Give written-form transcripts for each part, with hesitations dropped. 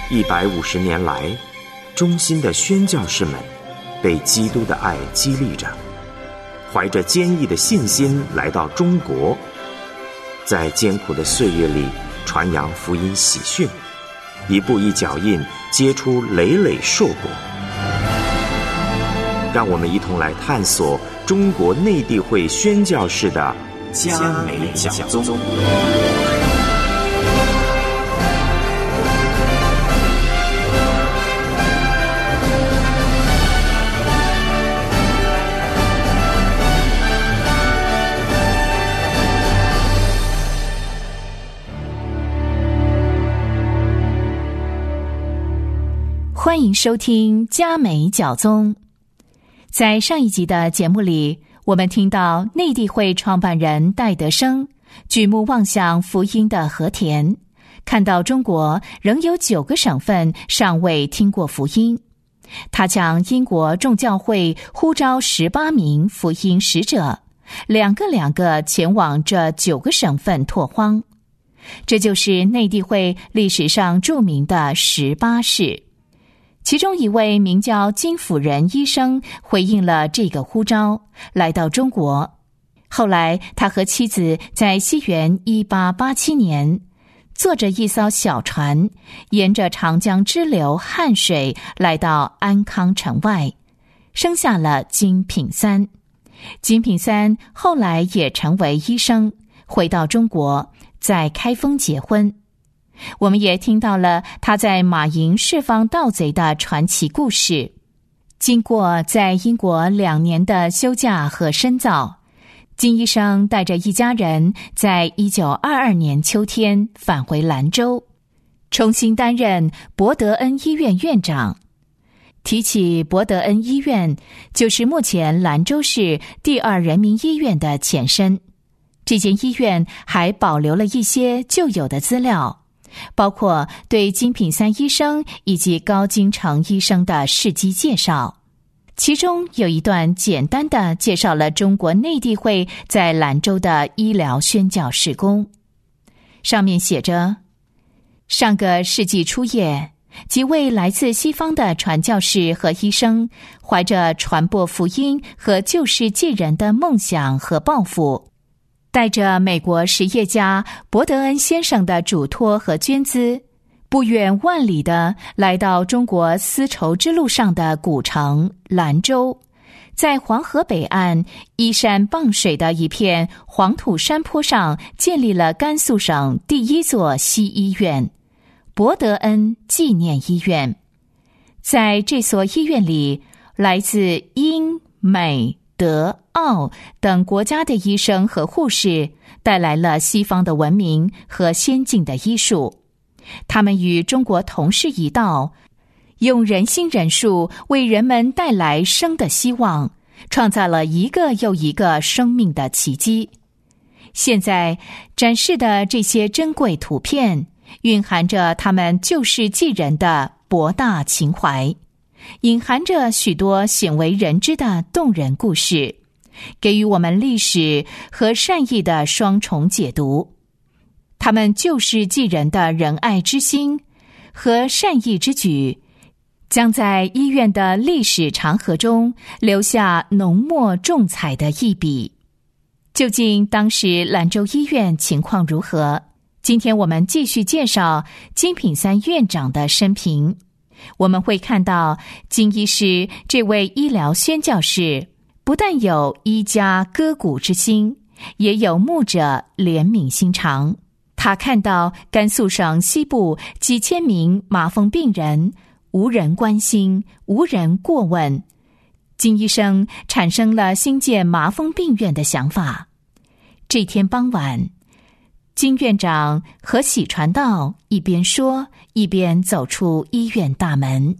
150年来，忠心的宣教士们被基督的爱激励着，怀着坚毅的信心来到中国，在艰苦的岁月里传扬福音喜讯，一步一脚印结出累累硕果。让我们一同来探索中国内地会宣教士的嘉美讲宗。 欢迎收听嘉美讲宗。在上一集的节目里，我们听到内地会创办人戴德生举目望向福音的和田，看到中国仍有9个省份尚未听过福音，他向英国众教会呼召18名福音使者，两个前往这9个省份拓荒。这就是内地会历史上著名的18事。其中一位名叫金辅仁医生回应了这个呼召，来到中国。后来他和妻子在西元1887年坐着一艘小船，沿着长江支流汉水来到安康城外，生下了金品三。金品三后来也成为医生，回到中国，在开封结婚。我们也听到了他在马营释放盗贼的传奇故事。经过在英国2年的休假和深造，金医生带着一家人在1922年秋天返回兰州，重新担任博德恩医院院长。提起博德恩医院，就是目前兰州市第2人民医院的前身。这间医院还保留了一些旧有的资料，包括对金品三医生以及高金城医生的事迹介绍，其中有一段简单的介绍了中国内地会在兰州的医疗宣教事工。上面写着，上个世纪初叶，几位来自西方的传教士和医生，怀着传播福音和救世济人的梦想和抱负，带着美国实业家博德恩先生的嘱托和捐资，不远万里地来到中国丝绸之路上的古城兰州，在黄河北岸依山傍水的一片黄土山坡上建立了甘肃省第1座西医院——博德恩纪念医院。在这所医院里，来自英、美、德、澳等国家的医生和护士带来了西方的文明和先进的医术，他们与中国同是一道，用人心仁术为人们带来生的希望，创造了一个又一个生命的奇迹。现在展示的这些珍贵图片，蕴含着他们救世济人的博大情怀，隐含着许多鲜为人知的动人故事，给予我们历史和善意的双重解读。他们救世济人的仁爱之心和善意之举，将在医院的历史长河中留下浓墨重彩的一笔。究竟当时兰州医院情况如何？今天我们继续介绍金品三院长的生平。我们会看到金医师这位医疗宣教士不但有医家割骨之心，也有牧者怜悯心肠。他看到甘肃省西部几千名麻风病人无人关心，无人过问，金医生产生了兴建麻风病院的想法。这天傍晚，金院长和喜传道一边说，一边走出医院大门。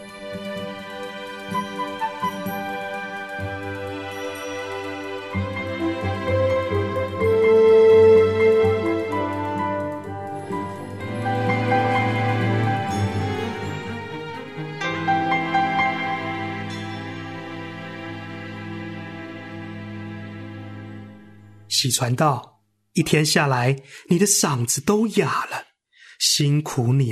喜传道，一天下来，你的嗓子都哑了，辛苦你了，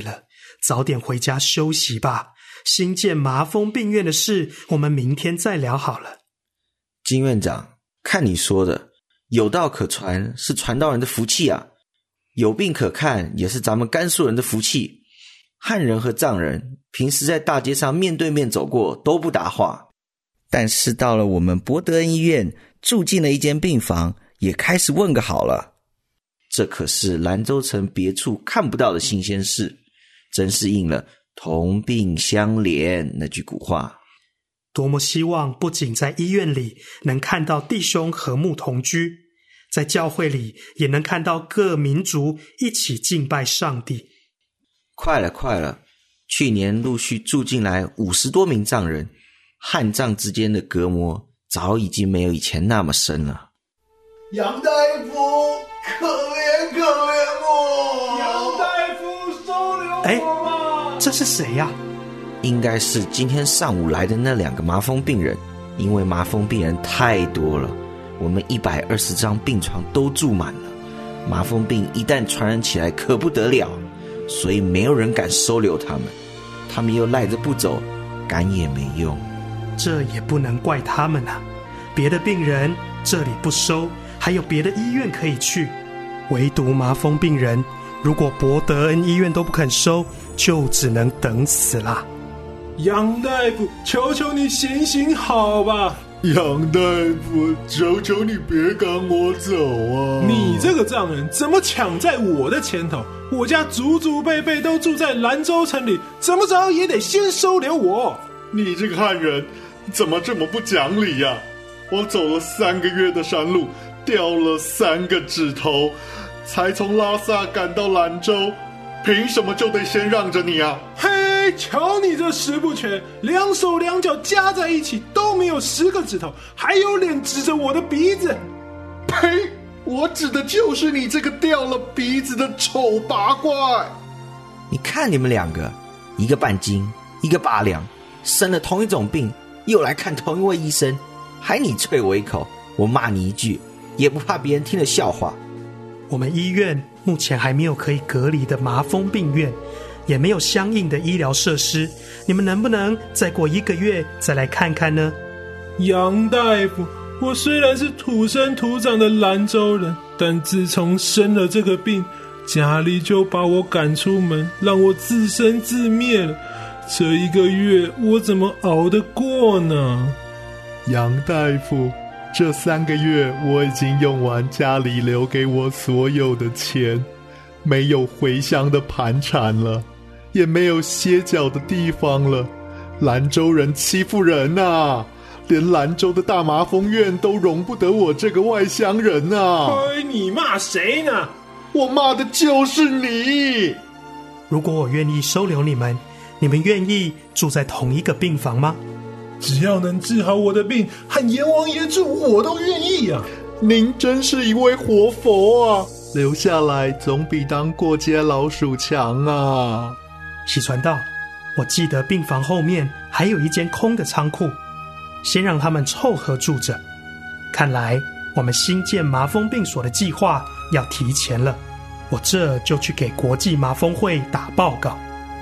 早点回家休息吧。新建麻风病院的事，我们明天再聊好了。 金院长，看你说的，有道可传是传道人的福气啊，有病可看也是咱们甘肃人的福气。汉人和藏人平时在大街上面对面走过都不搭话，但是到了我们博德恩医院，住进了一间病房，也开始问个好了。这可是兰州城别处看不到的新鲜事，真是应了同病相怜那句古话。 多么希望不仅在医院里能看到弟兄和睦同居，在教会里也能看到各民族一起敬拜上帝。 快了，去年陆续住进来50多名藏人，汉藏之间的隔膜早已经没有以前那么深了。 杨大夫，可怜我！杨大夫，收留我吧！ 这是谁呀？ 应该是今天上午来的那2个麻风病人，因为麻风病人太多了，我们120张病床都住满了，麻风病一旦传染起来可不得了，所以没有人敢收留他们，他们又赖着不走，赶也没用。 这也不能怪他们啊，别的病人这里不收，还有别的医院可以去，唯独麻风病人，如果博德恩医院都不肯收，就只能等死啦。 杨大夫，求求你行行好吧！ 杨大夫，求求你别赶我走啊！ 你这个藏人怎么抢在我的前头？我家祖祖辈辈都住在兰州城里，怎么着也得先收留我。 你这个汉人怎么这么不讲理呀？我走了3个月的山路，掉了3个指头，才从拉萨赶到兰州，凭什么就得先让着你啊？ 嘿，瞧你这10不全，2手2脚加在一起都没有10个指头，还有脸指着我的鼻子？ 呸！我指的就是你这个掉了鼻子的丑八怪！ 你看你们2个，一个半斤，一个8两，生了同一种病，又来看同一位医生，还你啐我一口，我骂你一句，也不怕别人听了笑话。 我们医院目前还没有可以隔离的麻风病院，也没有相应的医疗设施，你们能不能再过1个月再来看看呢？ 杨大夫，我虽然是土生土长的兰州人，但自从生了这个病，家里就把我赶出门，让我自生自灭了。这1个月我怎么熬得过呢？ 杨大夫，这3个月我已经用完家里留给我所有的钱，没有回乡的盘缠了，也没有歇脚的地方了。兰州人欺负人啊，连兰州的大麻风院都容不得我这个外乡人啊！ 嘿，你骂谁呢？ 我骂的就是你！ 如果我愿意收留你们，你们愿意住在同一个病房吗？ 只要能治好我的病，和阎王爷住，我都愿意啊！ 您真是一位活佛啊！留下来总比当过街老鼠强啊！ 喜传道，我记得病房后面还有一间空的仓库，先让他们凑合住着。看来我们新建麻风病所的计划要提前了，我这就去给国际麻风会打报告。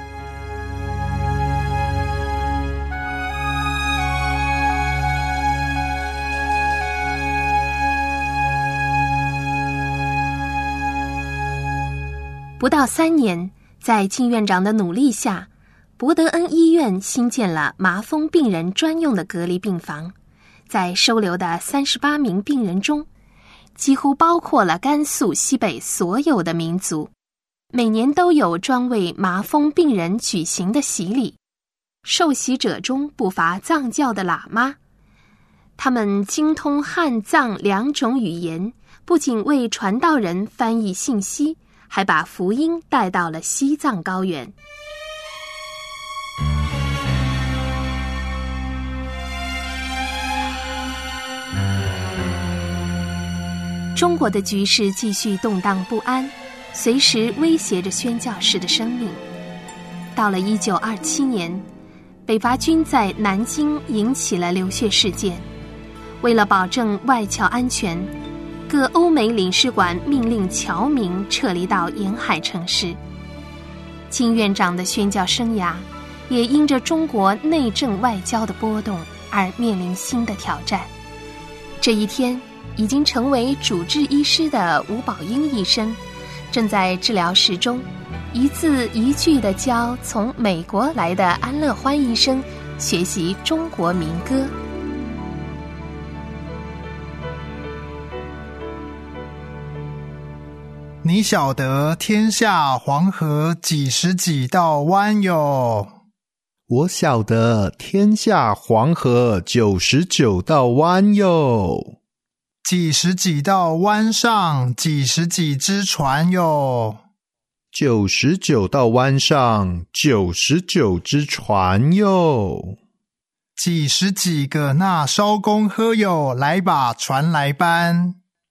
不到3年，在金院长的努力下，博德恩医院新建了麻风病人专用的隔离病房。在收留的38名病人中，几乎包括了甘肃西北所有的民族。每年都有专为麻风病人举行的洗礼，受洗者中不乏藏教的喇嘛。他们精通汉藏2种语言，不仅为传道人翻译信息，还把福音带到了西藏高原。中国的局势继续动荡不安，随时威胁着宣教士的生命。到了1927年，北伐军在南京引起了流血事件。为了保证外侨安全，各欧美领事馆命令侨民撤离到沿海城市。 金院长的宣教生涯也因着中国内政外交的波动而面临新的挑战。这一天，已经成为主治医师的吴宝英医生正在治疗室中，一字一句地教从美国来的安乐欢医生学习中国民歌。 你晓得天下黄河几时几道弯哟？ 我晓得天下黄河99道弯哟。 几时几道湾上几时几只船哟 ？99道湾上99只船哟。 几时几个那艄公喝哟，来把船来搬。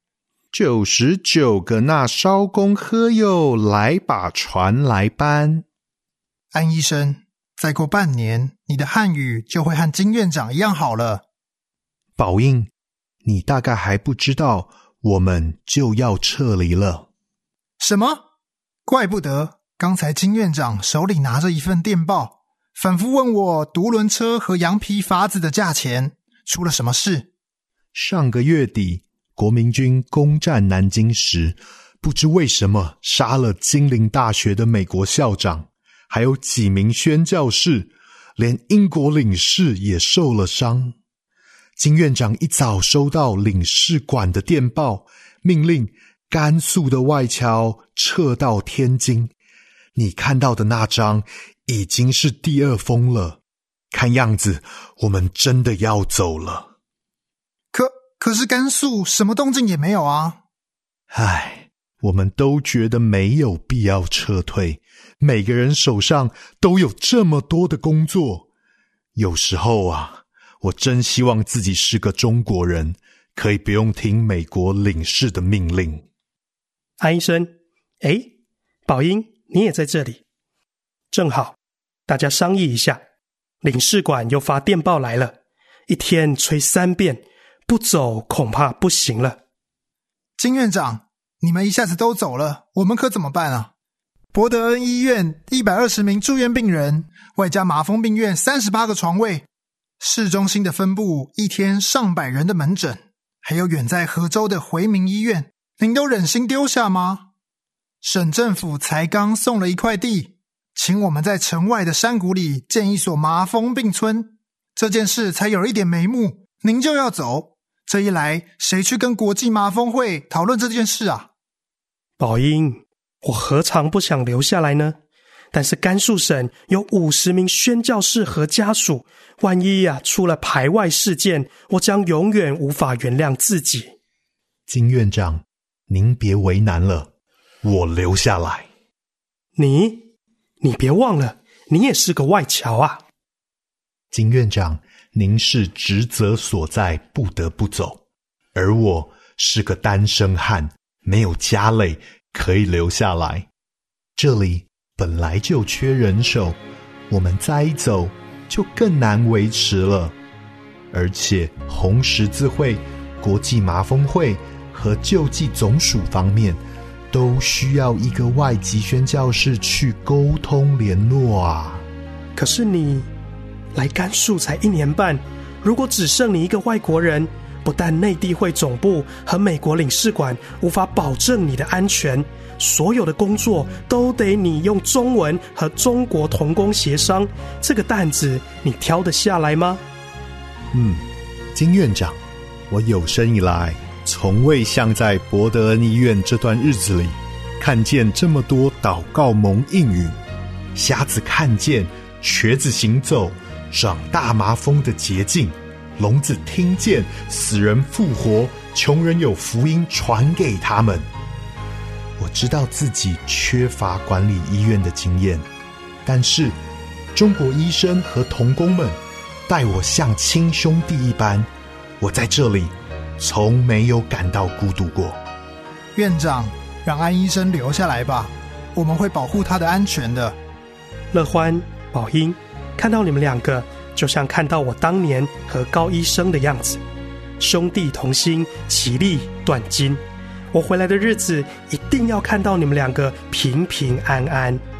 99个那艄公喝哟，来把船来搬。 安医生，再过半年，你的汉语就会和金院长一样好了。 宝英，你大概还不知道，我们就要撤离了。 什么？怪不得刚才金院长手里拿着一份电报，反复问我独轮车和羊皮筏子的价钱，出了什么事？ 上个月底，国民军攻占南京时，不知为什么杀了金陵大学的美国校长，还有几名宣教士，连英国领事也受了伤。金院长一早收到领事馆的电报，命令甘肃的外侨撤到天津。你看到的那张已经是第2封了，看样子我们真的要走了。 可是甘肃什么动静也没有啊。 唉，我们都觉得没有必要撤退，每个人手上都有这么多的工作。有时候啊，我真希望自己是个中国人，可以不用听美国领事的命令。 安医生，宝英，你也在这里。正好，大家商议一下，领事馆又发电报来了，一天催3遍，不走恐怕不行了。 金院长，你们一下子都走了，我们可怎么办啊？博德恩医院120名住院病人，外加麻风病院38个床位，市中心的分部一天上百人的门诊，还有远在河州的回民医院，您都忍心丢下吗？省政府才刚送了一块地，请我们在城外的山谷里建一所麻风病村，这件事才有一点眉目，您就要走，这一来谁去跟国际麻风会讨论这件事啊？ 宝英，我何尝不想留下来呢？但是甘肃省有50名宣教士和家属，万一出了排外事件，我将永远无法原谅自己。 金院长，您别为难了，我留下来。 你别忘了，你也是个外侨啊。 金院长，您是职责所在，不得不走，而我是个单身汉，没有家累，可以留下来。这里本来就缺人手，我们再一走就更难维持了。而且红十字会、国际麻风会和救济总署方面都需要一个外籍宣教士去沟通联络啊。 可是你来甘肃才1年半，如果只剩你一个外国人，不但内地会总部和美国领事馆无法保证你的安全，所有的工作都得你用中文和中国同工协商，这个担子你挑得下来吗？ 金院长，我有生以来从未像在博德恩医院这段日子里看见这么多祷告蒙应允，瞎子看见，瘸子行走，长大麻风的捷径，聋子听见，死人复活，穷人有福音传给他们。我知道自己缺乏管理医院的经验，但是中国医生和同工们待我像亲兄弟一般，我在这里从没有感到孤独过。 院长，让安医生留下来吧，我们会保护他的安全的。 乐欢、宝英，看到你们2个就像看到我当年和高医生的样子，兄弟同心，其利断金。我回来的日子一定要看到你们2个平平安安。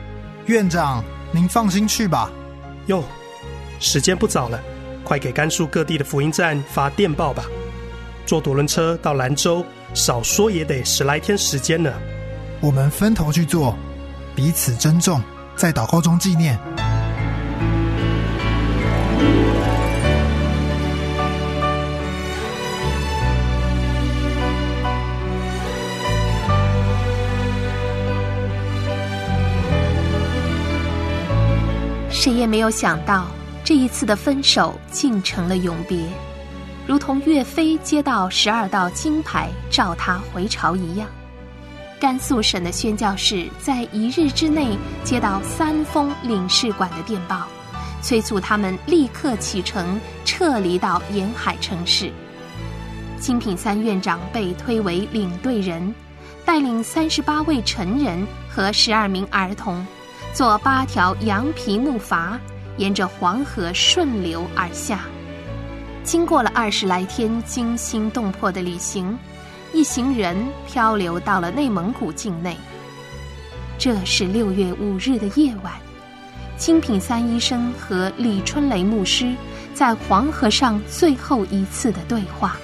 院长，您放心去吧。 哟，时间不早了，快给甘肃各地的福音站发电报吧。坐独轮车到兰州，少说也得10来天时间呢。 我们分头去做，彼此珍重，在祷告中纪念。 谁也没有想到，这一次的分手竟成了永别，如同岳飞接到12道金牌召他回朝一样。甘肃省的宣教士在1日之内接到3封领事馆的电报，催促他们立刻启程撤离到沿海城市。金品3院长被推为领队人，带领38位成人和12名儿童，坐8条羊皮木筏，沿着黄河顺流而下。经过了20来天惊心动魄的旅行，一行人漂流到了内蒙古境内。这是6月5日的夜晚，金品3医生和李春雷牧师在黄河上最后一次的对话。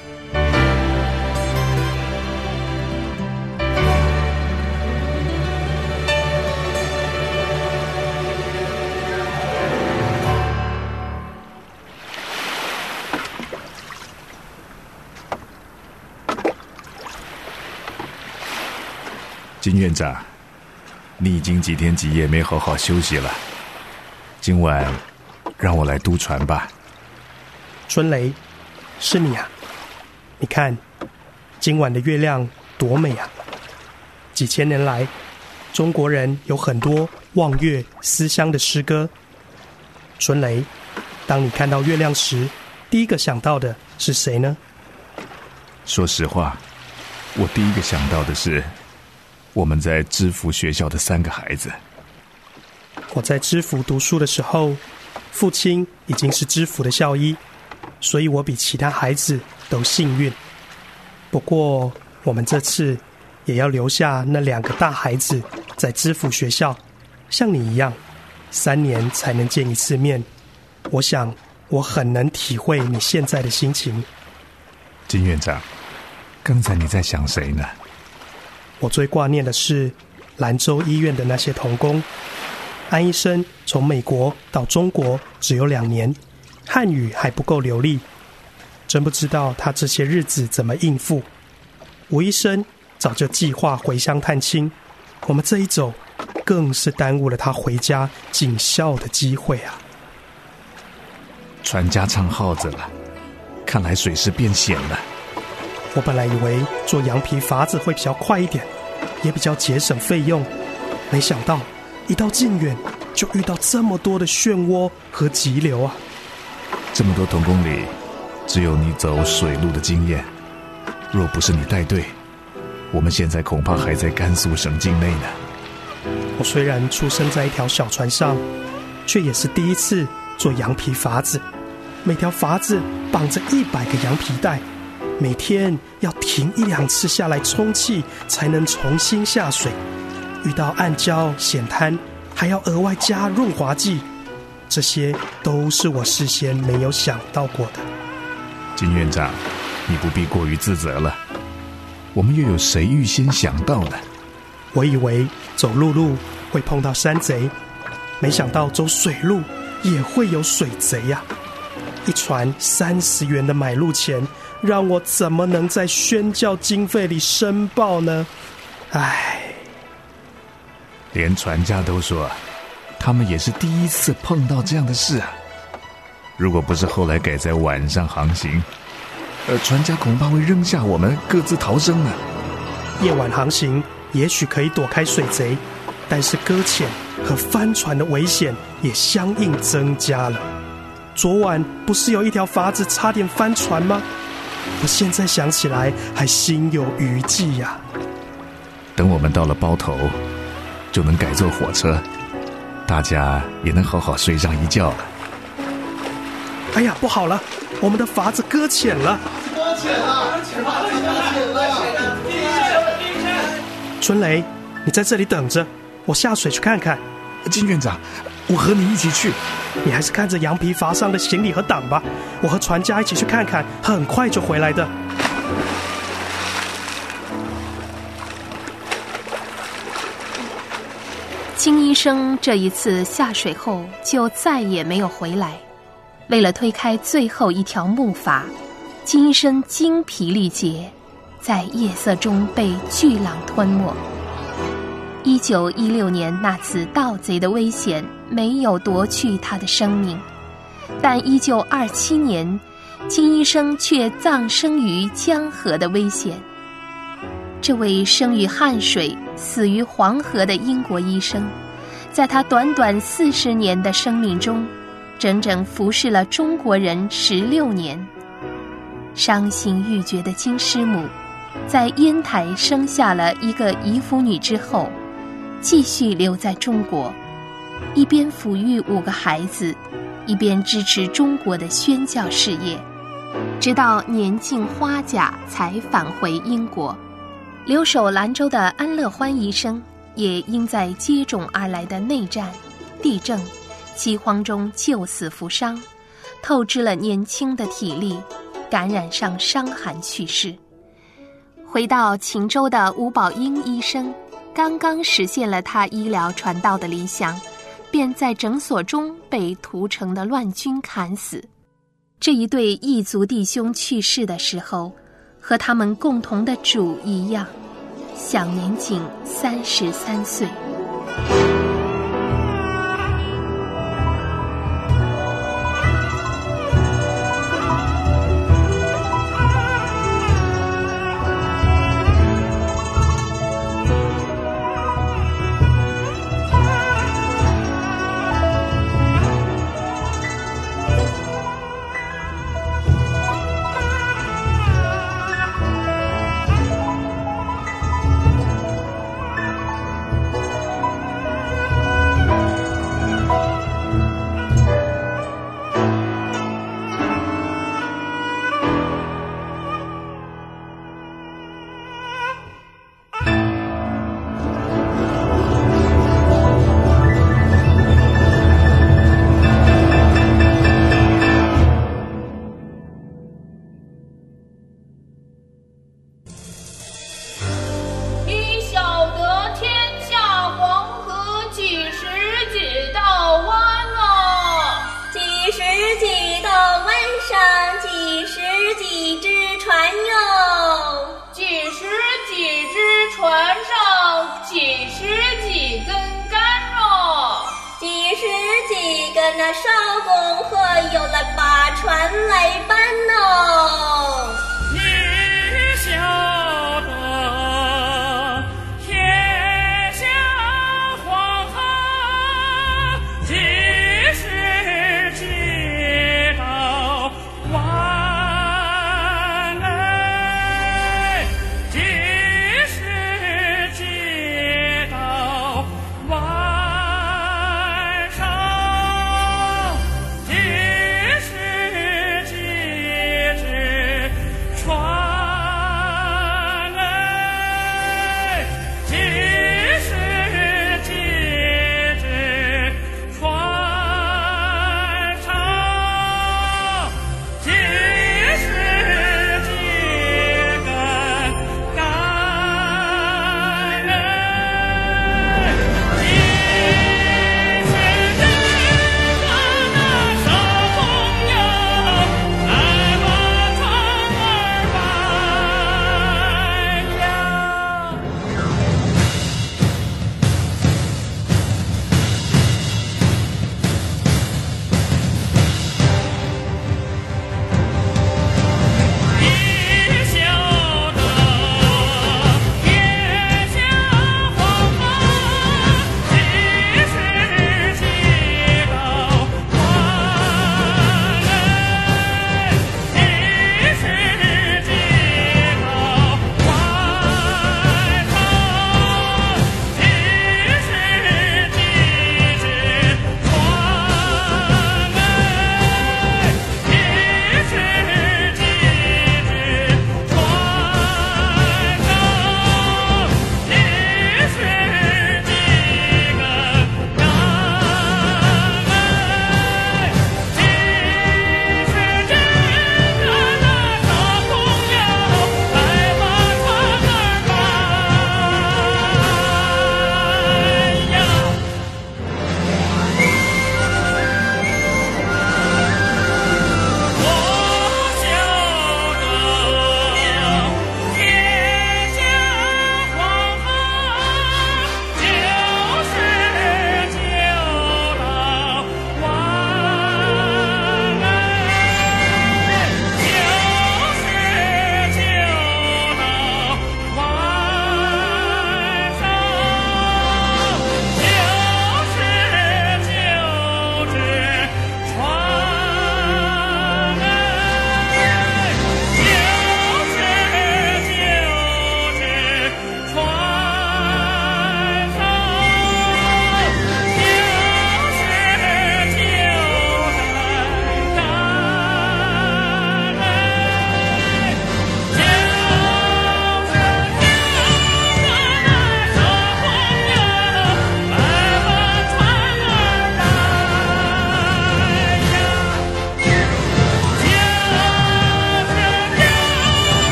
金院长，你已经几天几夜没好好休息了，今晚让我来督船吧。 春雷，是你啊！你看，今晚的月亮多美啊！几千年来，中国人有很多望月思乡的诗歌。春雷，当你看到月亮时，第一个想到的是谁呢？ 说实话，我第一个想到的是我们在知府学校的3个孩子。 我在知府读书的时候，父亲已经是知府的校医，所以我比其他孩子都幸运。不过我们这次也要留下那2个大孩子在知府学校，像你一样3年才能见1次面。我想我很能体会你现在的心情。 金院长，刚才你在想谁呢？ 我最挂念的是兰州医院的那些童工。安医生从美国到中国只有2年，汉语还不够流利，真不知道他这些日子怎么应付。吴医生早就计划回乡探亲，我们这一走更是耽误了他回家尽孝的机会啊。 船家唱号子了，看来水势变险了。 我本来以为做羊皮筏子会比较快一点，也比较节省费用，没想到一到靖远就遇到这么多的漩涡和急流啊！ 这么多童工里，只有你走水路的经验，若不是你带队，我们现在恐怕还在甘肃省境内呢。 我虽然出生在一条小船上，却也是第一次做羊皮筏子。每条筏子绑着100个羊皮带，每天要停1、2次下来充气，才能重新下水。遇到暗礁险滩，还要额外加润滑剂，这些都是我事先没有想到过的。 金院长，你不必过于自责了，我们又有谁预先想到呢？ 我以为走陆路会碰到山贼，没想到走水路也会有水贼呀！一船30元的买路钱，让我怎么能在宣教经费里申报呢？唉， 连船家都说，他们也是第一次碰到这样的事啊。如果不是后来改在晚上航行，船家恐怕会扔下我们各自逃生呢。 夜晚航行也许可以躲开水贼，但是搁浅和翻船的危险也相应增加了。昨晚不是有一条筏子差点翻船吗？我现在想起来还心有余悸呀。 等我们到了包头，就能改坐火车，大家也能好好睡上一觉了。 哎呀，不好了，我们的筏子搁浅了！ 搁浅了！ 春雷，你在这里等着，我下水去看看。 金院长，我和你一起去。 你还是看着羊皮筏上的行李和党吧，我和船家一起去看看，很快就回来的。 金医生这一次下水后就再也没有回来。为了推开最后一条木筏，金医生精疲力竭，在夜色中被巨浪吞没。1916年那次盗贼的危险没有夺去他的生命，但1927年，金医生却葬生于江河的危险。这位生于汉水、死于黄河的英国医生，在他短短40年的生命中，整整服侍了中国人16年。伤心欲绝的金师母，在烟台生下了一个遗腹女之后，继续留在中国，一边抚育5个孩子，一边支持中国的宣教事业，直到年近花甲才返回英国。留守兰州的安乐欢医生也因在接踵而来的内战、地震、饥荒中救死扶伤，透支了年轻的体力，感染上伤寒去世。回到秦州的吴宝英医生刚刚实现了他医疗传道的理想，便在诊所中被屠城的乱军砍死。这一对异族弟兄去世的时候，和他们共同的主一样，享年仅33岁。 那少公和有了把船来搬哦。 你晓得天下黄河几时接到万嘞？几时接到万？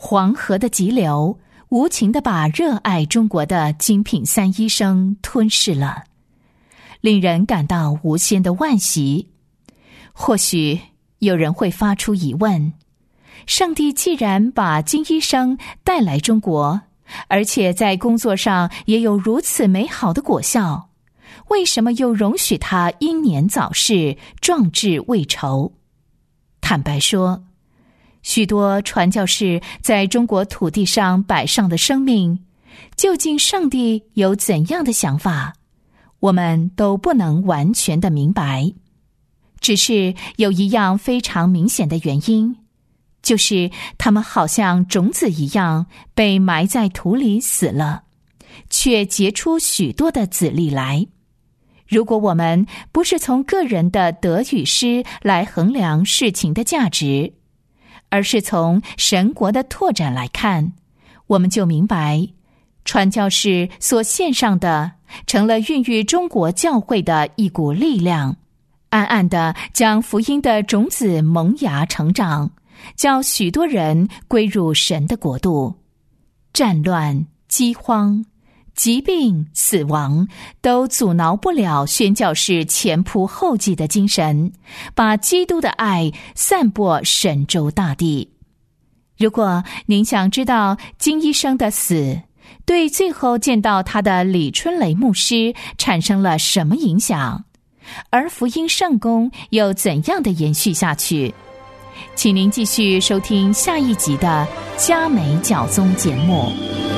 黄河的急流无情地把热爱中国的精品3医生吞噬了，令人感到无限的惋惜。或许有人会发出疑问，上帝既然把金医生带来中国，而且在工作上也有如此美好的果效，为什么又容许他英年早逝，壮志未酬？坦白说，许多传教士在中国土地上摆上的生命，究竟上帝有怎样的想法，我们都不能完全的明白。只是有一样非常明显的原因，就是他们好像种子一样被埋在土里死了，却结出许多的籽粒来。如果我们不是从个人的得与失来衡量事情的价值，而是从神国的拓展来看，我们就明白，传教士所献上的成了孕育中国教会的一股力量，暗暗地将福音的种子萌芽成长，叫许多人归入神的国度。战乱、饥荒、疾病、死亡都阻挠不了宣教士前仆后继的精神，把基督的爱散播神州大地。如果您想知道金医生的死对最后见到他的李春雷牧师产生了什么影响，而福音圣工又怎样的延续下去，请您继续收听下一集的嘉美教宗节目。